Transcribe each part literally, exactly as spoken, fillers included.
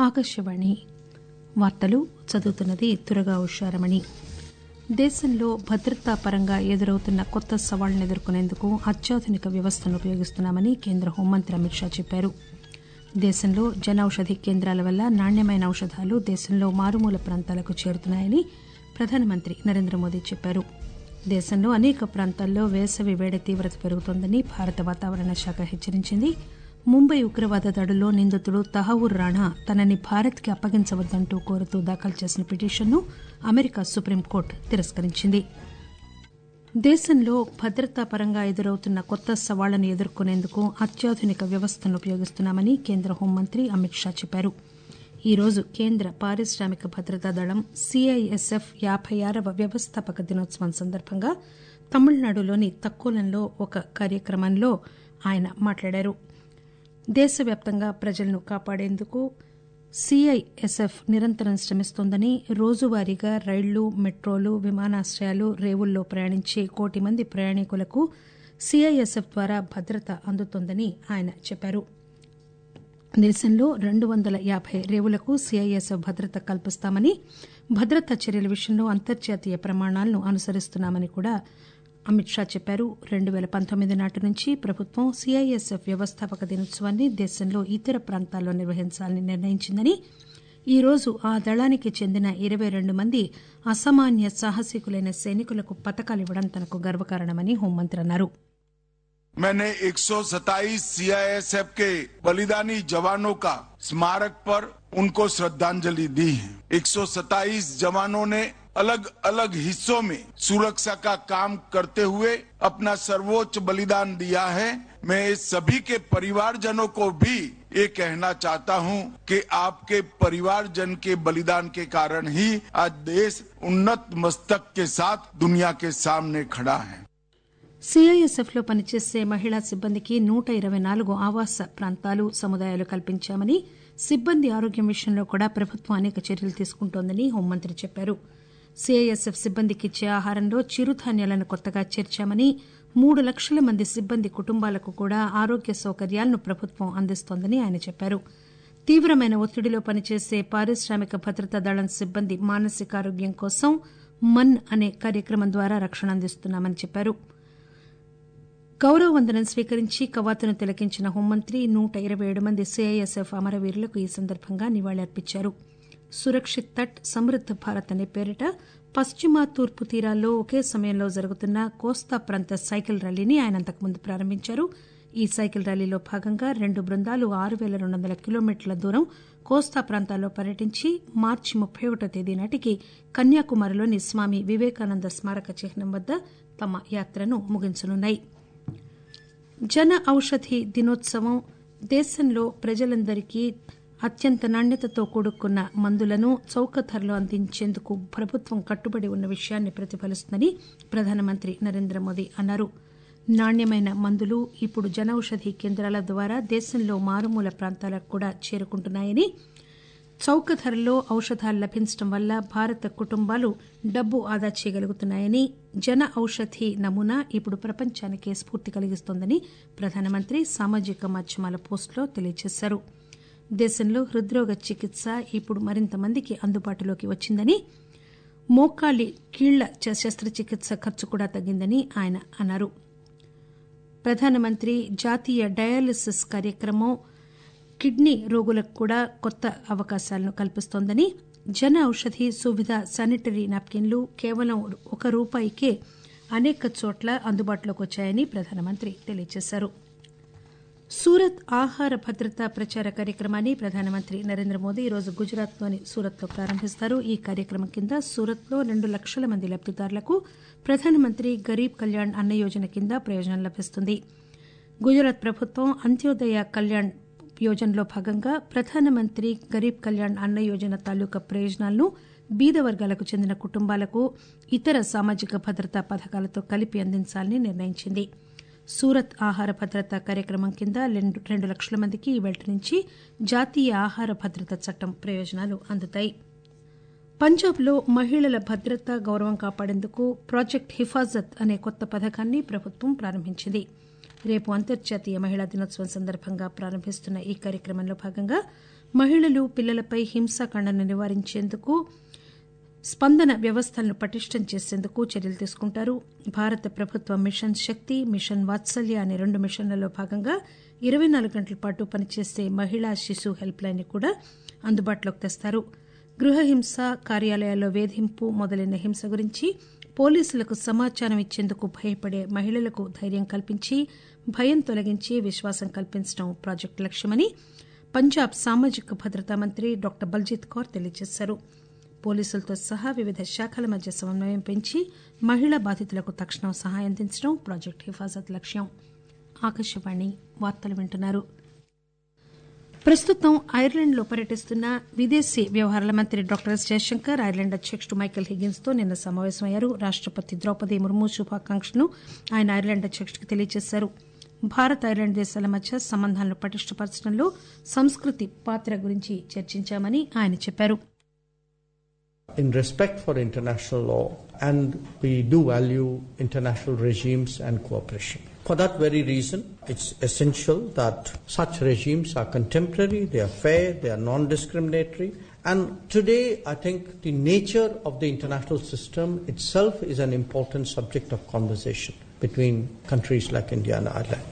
ఆకాశవాణి వార్తలు చదువుతున్నది దుర్గా ఉషారమణి. దేశంలో భద్రతా పరంగా ఎదురవుతున్న కొత్త సవాళ్లను ఎదుర్కొనేందుకు అత్యాధునిక వ్యవస్థను ఉపయోగిస్తున్నామని కేంద్ర హోంమంత్రి అమిత్ షా చెప్పారు. దేశంలో జనౌషధి కేంద్రాల వల్ల నాణ్యమైన ఔషధాలు దేశంలో మారుమూల ప్రాంతాలకు చేరుతున్నాయని ప్రధానమంత్రి నరేంద్ర మోదీ చెప్పారు. దేశంలో అనేక ప్రాంతాల్లో వేసవి వేడి తీవ్రత పెరుగుతోందని భారత వాతావరణ శాఖ హెచ్చరించింది. ముంబై ఉగ్రవాద దాడుల్లో నిందితుడు తహవూర్ రాణా తనని భారత్కి అప్పగించవద్దంటూ కోరుతూ దాఖలు చేసిన పిటిషన్ను అమెరికా సుప్రీంకోర్టు తిరస్కరించింది. దేశంలో భద్రతా పరంగా ఎదురవుతున్న కొత్త సవాళ్లను ఎదుర్కొనేందుకు అత్యాధునిక వ్యవస్థను ఉపయోగిస్తున్నామని కేంద్ర హోంమంత్రి అమిత్ షా చెప్పారు. ఈ రోజు కేంద్ర పారిశ్రామిక భద్రతా దళం సీఐఎస్ఎఫ్ యాబై ఆరవ వ్యవస్థాపక దినోత్సవం సందర్భంగా తమిళనాడులోని తక్కోలంలో ఒక కార్యక్రమంలో ఆయన మాట్లాడారు. దేశవ్యాప్తంగా ప్రజలను కాపాడేందుకు సీఐఎస్ఎఫ్ నిరంతరం శ్రమిస్తోందని, రోజువారీగా రైళ్లు, మెట్రోలు, విమానాశ్రయాలు, రేవుల్లో ప్రయాణించే కోటి మంది ప్రయాణికులకు సీఐఎస్ఎఫ్ ద్వారా భద్రత అందుతోందని ఆయన చెప్పారు. దేశంలో రెండు వందల యాబై రేవులకు సీఐఎస్ఎఫ్ భద్రత కల్పిస్తామని, భద్రతా చర్యల విషయంలో అంతర్జాతీయ ప్రమాణాలను అనుసరిస్తున్నామని కూడా అమిత్ షా చెప్పారు. రెండు పేల పంతొమ్మిది నాటి నుంచి ప్రభుత్వం సీఐఎస్ఎఫ్ వ్యవస్థాపక దినోత్సవాన్ని దేశంలో ఇతర ప్రాంతాల్లో నిర్వహించాలని నిర్ణయించిందని, ఈ రోజు ఆ దళానికి చెందిన ఇరవై రెండు మంది అసామాన్య సాహసికులైన సైనికులకు పతకాలివ్వడం తనకు గర్వకారణమని హోంమంత్రి అన్నారు. मैंने एक सौ सत्ताईस सीआईएसएफ के बलिदानी जवानों का स्मारक पर उनको श्रद्धांजलि दी है. एक सौ सत्ताईस जवानों ने अलग अलग हिस्सों में सुरक्षा का काम करते हुए अपना सर्वोच्च बलिदान दिया है. मैं सभी के परिवारजनों को भी ये कहना चाहता हूं कि आपके परिवारजन के बलिदान के कारण ही आज देश उन्नत मस्तक के साथ दुनिया के सामने खड़ा है. సీఐఎస్ఎఫ్ లో పనిచేసే మహిళా సిబ్బందికి నూట ఇరవై నాలుగు ఆవాస ప్రాంతాలు, సముదాయాలు కల్పించామని, సిబ్బంది ఆరోగ్యం విషయంలో కూడా ప్రభుత్వం అనేక చర్యలు తీసుకుంటోందని హోంమంత్రి చెప్పారు. సీఐఎస్ఎఫ్ సిబ్బందికి ఇచ్చే ఆహారంలో చిరుధాన్యాలను కొత్తగా చేర్చామని, మూడు లక్షల మంది సిబ్బంది కుటుంబాలకు కూడా ఆరోగ్య సౌకర్యాలను ప్రభుత్వం అందిస్తోందని ఆయన చెప్పారు. తీవ్రమైన ఒత్తిడిలో పనిచేసే పారిశ్రామిక భద్రతా దళం సిబ్బంది మానసికారోగ్యం కోసం మన్ అనే కార్యక్రమం ద్వారా రక్షణ అందిస్తున్నామని చెప్పారు. గౌరవ వందనం స్వీకరించి కవాతును తిలకించిన హోంమంత్రి నూట ఇరవై ఏడు మంది సీఐఎస్ఎఫ్ అమరవీరులకు ఈ సందర్భంగా నివాళులర్పించారు. సురక్షిత్ తట్ సమృద్ద భారత్ అనే పేరిట పశ్చిమ, తూర్పు తీరాల్లో ఒకే సమయంలో జరుగుతున్న కోస్తా ప్రాంత సైకిల్ ర్యాలీని ఆయన అంతకుముందు ప్రారంభించారు. ఈ సైకిల్ ర్యాలీలో భాగంగా రెండు బృందాలు ఆరు పేల రెండు వందల కిలోమీటర్ల దూరం కోస్తా ప్రాంతాల్లో పర్యటించి మార్చి ముప్పై ఒకటో తేదీ నాటికి కన్యాకుమారిలోని స్వామి వివేకానంద స్మారక చిహ్నం వద్ద తమ యాత్రను ముగించనున్నాయి. జన ఔషధి దినోత్సవం దేశంలో ప్రజలందరికీ అత్యంత నాణ్యతతో కూడుకున్న మందులను చౌక ధరలో అందించేందుకు ప్రభుత్వం కట్టుబడి ఉన్న విషయాన్ని ప్రతిఫలిస్తుందని ప్రధానమంత్రి నరేంద్ర మోదీ అన్నారు. నాణ్యమైన మందులు ఇప్పుడు జనౌషధి కేంద్రాల ద్వారా దేశంలో మారుమూల ప్రాంతాలకు కూడా చేరుకుంటున్నాయని, చౌక ధరల్లో ఔషధాలు లభించడం వల్ల భారత కుటుంబాలు డబ్బు ఆదా చేయగలుగుతున్నాయని, జన ఔషధి నమూనా ఇప్పుడు ప్రపంచానికే స్ఫూర్తి కలిగిస్తోందని ప్రధానమంత్రి సామాజిక మాధ్యమాల పోస్టులో తెలియజేశారు. దేశంలో హృద్రోగ చికిత్స ఇప్పుడు మరింత మందికి అందుబాటులోకి వచ్చిందని, మోకాలి కీళ్ల శస్త్రచికిత్స ఖర్చు కూడా తగ్గిందని ఆయన అన్నారు. ప్రధానమంత్రి జాతీయ డయాలసిస్ కార్యక్రమం కిడ్నీ రోగులకు కూడా కొత్త అవకాశాలను కల్పిస్తోందని, జన ఔషధి సువిధ శానిటరీ నాప్కిన్లు కేవలం ఒక రూపాయికే అనేక చోట్ల అందుబాటులోకి వచ్చాయని ప్రధానమంత్రి తెలియజేశారు. సూరత్ ఆహార భద్రతా ప్రచార కార్యక్రమాన్ని ప్రధానమంత్రి నరేంద్ర మోదీ ఈరోజు గుజరాత్లోని సూరత్లో ప్రారంభిస్తారు. ఈ కార్యక్రమం కింద సూరత్లో రెండు లక్షల మంది లబ్దిదారులకు ప్రధానమంత్రి గరీబ్ కళ్యాణ్ అన్న యోజన కింద ప్రయోజనం లభిస్తుంది. గుజరాత్ ప్రభుత్వం అంత్యోదయ కళ్యాణ్ యోజనలో భాగంగా ప్రధానమంత్రి గరీబ్ కళ్యాణ్ అన్న యోజన తాలూకా ప్రయోజనాలను బీద వర్గాలకు చెందిన కుటుంబాలకు ఇతర సామాజిక భద్రతా పథకాలతో కలిపి అందించాలని నిర్ణయించింది. సూరత్ ఆహార భద్రతా కార్యక్రమం కింద రెండు లక్షల మందికి ఈవేళ నుంచి జాతీయ ఆహార భద్రతా చట్టం ప్రయోజనాలు అందుతాయి. పంజాబ్లో మహిళల భద్రత, గౌరవం కాపాడేందుకు ప్రాజెక్ట్ హిఫాజత్ అనే కొత్త పథకాన్ని ప్రభుత్వం ప్రారంభించింది. రేపు అంతర్జాతీయ మహిళా దినోత్సవం సందర్భంగా ప్రారంభిస్తున్న ఈ కార్యక్రమంలో భాగంగా మహిళలు పిల్లలపై హింసాకాండను నివారించేందుకు స్పందన వ్యవస్థలను పటిష్టం చేసేందుకు చర్యలు తీసుకుంటారు. భారత ప్రభుత్వ మిషన్ శక్తి, మిషన్ వాత్సల్య అనే రెండు మిషన్లలో భాగంగా ఇరవై నాలుగు గంటల పాటు పనిచేసే మహిళా శిశు హెల్ప్ లైన్ ని కూడా అందుబాటులోకి తెస్తారు. గృహహింస, కార్యాలయాల్లో వేధింపు మొదలైన హింస గురించి పోలీసులకు సమాచారం ఇచ్చేందుకు భయపడే మహిళలకు ధైర్యం కల్పించి భయం తొలగించి విశ్వాసం కల్పించడం ప్రాజెక్టు లక్ష్యమని పంజాబ్ సామాజిక భద్రతా మంత్రి డాక్టర్ బల్జీత్ కౌర్ తెలియజేశారు. పోలీసులతో సహా వివిధ శాఖల మధ్య సమన్వయం పెంచి మహిళా బాధితులకు తక్షణం సహాయం అందించడం ప్రాజెక్టు హిఫాజత్ లక్ష్యం. ఆకాశవాణి వార్తలు వింటున్నారు. ప్రస్తుతం ఐర్లాండ్ లో పర్యటిస్తున్న విదేశీ వ్యవహారాల మంత్రి డాక్టర్ ఎస్ జయశంకర్ ఐర్లాండ్ అధ్యకుడు మైకేల్ హిగిన్స్ తో నిన్న సమావేశమయ్యారు. రాష్టపతి ద్రౌపది ముర్ము శుభాకాంక్షలను ఆయన ఐర్లాండ్ అధ్యకుడికి తెలియజేశారు. భారత్ ఐర్లాండ్ దేశాల మధ్య సంబంధాలను పటిష్టపరచడంలో సంస్కృతి పాత్ర గురించి చర్చించామని ఆయన చెప్పారు. In respect for international law, and we do value international regimes and cooperation. For that very reason, it's essential that such regimes are contemporary, they are fair, they are non-discriminatory. And today, I think the nature of the international system itself is an important subject of conversation between countries like India and Ireland.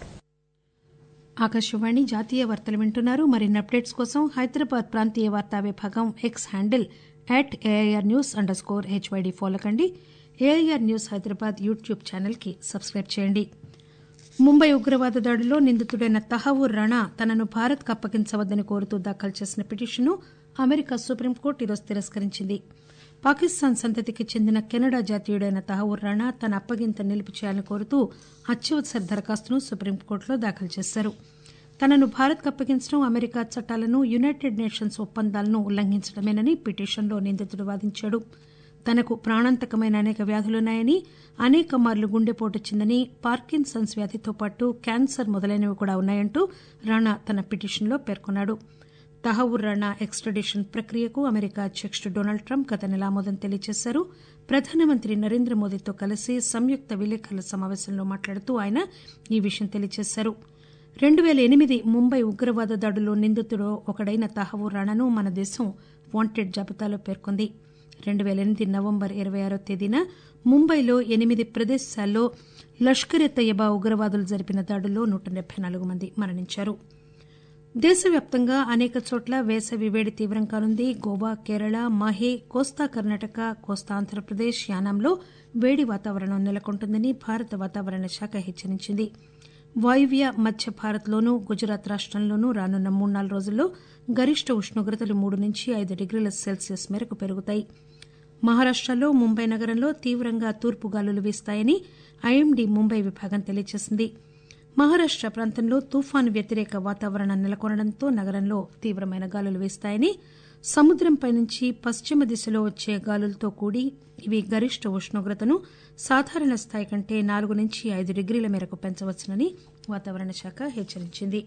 Akashvani జాతీయ వార్తలు వింటున్నారు. మరిన్ని updates కోసం హైదరాబాద్ ప్రాంతీయ వార్తా విభాగం X handle at AIR news underscore HYD follow కండి. AIR news Hyderabad YouTube channel కి సబ్స్క్రైబ్ చేయండి. ముంబై ఉగ్రవాద దాడిలో నిందితుడైన తహవూర్ రాణా తనను భారత్ కు అప్పగించవద్దని కోరుతూ దాఖలు చేసిన పిటిషన్ను అమెరికా సుప్రీంకోర్టు ఈరోజు తిరస్కరించింది. పాకిస్తాన్ సంతతికి చెందిన కెనడా జాతీయుడైన తహవూర్ రాణా తన అప్పగింత నిలుపు చేయాలని కోరుతూ అత్యవసర దరఖాస్తును సుప్రీంకోర్టులో దాఖలు చేశారు. తనను భారత్ కు అప్పగించడం అమెరికా చట్టాలను, యునైటెడ్ నేషన్స్ ఒప్పందాలను ఉల్లంఘించడమేనని పిటిషన్లో నిందితుడు వాదించాడు. తనకు ప్రాణాంతకమైన అనేక వ్యాధులున్నాయని, అనేక మార్లు గుండెపోటు వచ్చిందని, పార్కిన్సన్స్ వ్యాధితో పాటు క్యాన్సర్ మొదలైనవి కూడా ఉన్నాయంటూ రాణా తన పిటిషన్లో పేర్కొన్నాడు. తహవూర్ రాణా ఎక్స్ట్రాడిషన్ ప్రక్రియకు అమెరికా అధ్యకుడు డొనాల్డ్ ట్రంప్ గత నెల ఆమోదం తెలియజేశారు. ప్రధానమంత్రి నరేంద్ర మోదీతో కలిసి సంయుక్త విలేకరుల సమావేశంలో మాట్లాడుతూ ఆయన ఈ విషయం తెలియజేశారు. రెండు పేల ఎనిమిది ముంబై ఉగ్రవాద దాడుల్లో నిందితుడు ఒకడైన తహవూర్ రాణాను మన దేశం వాంటెడ్ జాబితాలో పేర్కొంది. రెండు పేల ఎనిమిది నవంబర్ ఇరవై ఆరో తేదీన ముంబైలో ఎనిమిది ప్రదేశాల్లో లష్కర్ ఎ తయ్యబా ఉగ్రవాదులు జరిపిన దాడుల్లో నూట డెబ్బై నాలుగు మంది మరణించారు. దేశవ్యాప్తంగా అనేక చోట్ల వేసవి వేడి తీవ్రం కానుంది. గోవా, కేరళ, మాహే, కోస్తా కర్ణాటక, కోస్తా ఆంధ్రప్రదేశ్, యానాంలో వేడి వాతావరణం నెలకొంటుందని భారత వాతావరణ శాఖ హెచ్చరించింది. వాయువ్య మధ్య భారత్లోనూ గుజరాత్ రాష్టంలోనూ రానున్న మూడు నాలుగు రోజుల్లో గరిష్ట ఉష్ణోగ్రతలు మూడు నుంచి ఐదు డిగ్రీల సెల్సియస్ మేరకు పెరుగుతాయి. మహారాష్టలో ముంబై నగరంలో తీవ్రంగా తూర్పు గాలులు వీస్తాయని ఐఎండీ ముంబై విభాగం తెలియజేసింది. మహారాష్ట ప్రాంతంలో తుఫాను వ్యతిరేక వాతావరణం నెలకొనడంతో నగరంలో తీవ్రమైన గాలులు వీస్తాయని, సముద్రంపై నుంచి పశ్చిమ దిశలో వచ్చే గాలులతో కూడి ఇవి గరిష్ట ఉష్ణోగ్రతను సాధారణ స్థాయి కంటే నాలుగు నుంచి ఐదు డిగ్రీల మేరకు పెంచవచ్చునని వాతావరణ శాఖ హెచ్చరించింది.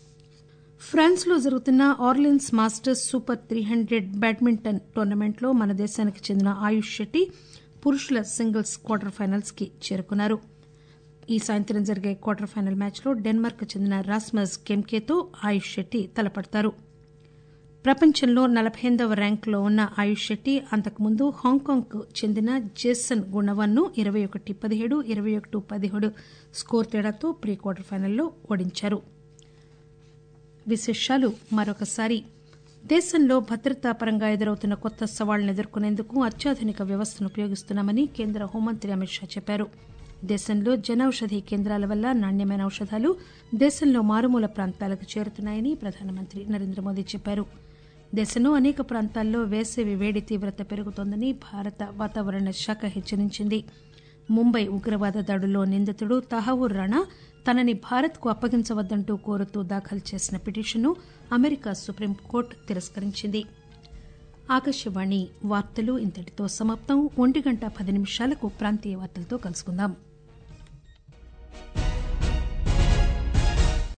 ఫ్రాన్స్ లో జరుగుతున్న Orleans Masters super three hundred badminton టోర్నమెంట్లో మన దేశానికి చెందిన ఆయుష్ శెట్టి పురుషుల సింగిల్స్ క్వార్టర్ ఫైనల్స్ కి చేరుకున్నారు. ఈ సాయంత్రం జరిగే క్వార్టర్ ఫైనల్ మ్యాచ్లో డెన్మార్క్ చెందిన రాస్మస్ కెమ్కేతో ఆయుష్ శెట్టి తలపడతారు. ప్రపంచంలో నలబై ఎనిమిదవ ర్యాంకులో ఉన్న ఆయుష్ శెట్టి అంతకుముందు హాంకాంగ్ కు చెందిన జేసన్ గుణవన్ ను ఇరవై ఒకటి పదిహేడు ఇరవై ఒకటి పదిహేడు స్కోర్ తేడాతో ప్రీ క్వార్టర్ ఫైనల్లో ఓడించారు. విశేషాలు మరొకసారి. దేశంలో భద్రతా పరంగా ఎదురవుతున్న కొత్త సవాళ్లను ఎదుర్కొనేందుకు అత్యాధునిక వ్యవస్థను ఉపయోగిస్తున్నామని కేంద్ర హోంమంత్రి అమిత్ షా చెప్పారు. దేశంలో జనౌషధి కేంద్రాల వల్ల నాణ్యమైన ఔషధాలు దేశంలో మారుమూల ప్రాంతాలకు చేరుతున్నాయని ప్రధానమంత్రి నరేంద్ర మోదీ చెప్పారు. దేశంలో అనేక ప్రాంతాల్లో వేసవి వేడి తీవ్రత పెరుగుతోందని భారత వాతావరణ శాఖ హెచ్చరించింది. ముంబై ఉగ్రవాద దాడుల్లో నిందితుడు తహవూర్ రాణా తనని భారత్ కు అప్పగించవద్దంటూ కోరుతూ దాఖలు చేసిన పిటిషన్ను అమెరికా సుప్రీంకోర్టు తిరస్కరించింది. ఆకాశవాణి వార్తలు ఇంతటితో సమాప్తం. ఒంటి గంట పది నిమిషాలకు ప్రాంతీయ వార్తలతో కలుసుకుందాం.